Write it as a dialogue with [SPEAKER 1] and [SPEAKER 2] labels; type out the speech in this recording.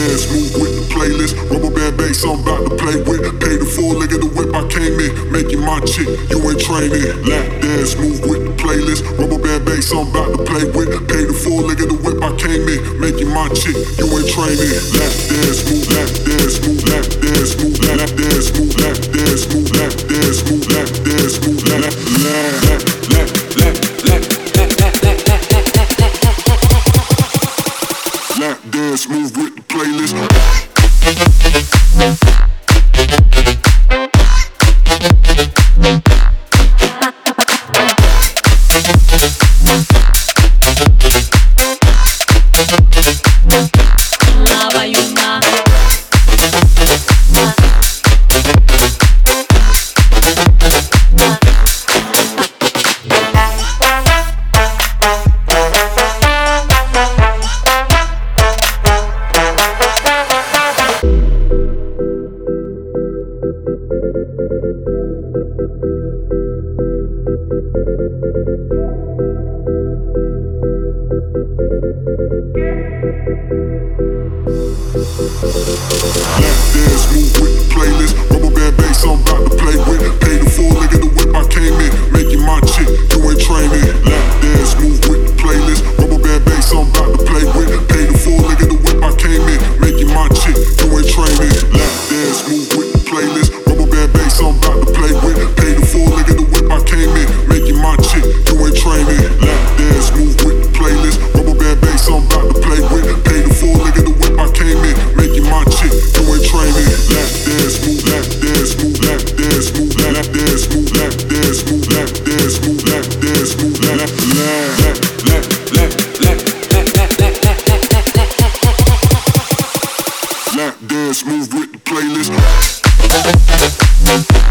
[SPEAKER 1] dance, move with the playlist. Rubber band bass, I'm about to play with. Pay the full leg of the whip, I came in. Making my chick, you ain't training. Lap dance, move with the playlist. Rubber band bass, I'm about to play with. Pay the full leg of the whip, I came in. Making my chick, you ain't training. Lap dance, move, lap dance, move, lap dance, move, lap dance, move, lap dance, move, lap dance, move, lap dance, move, lap dance, lap dance, move with the playlist. Lap dance, move with the playlist.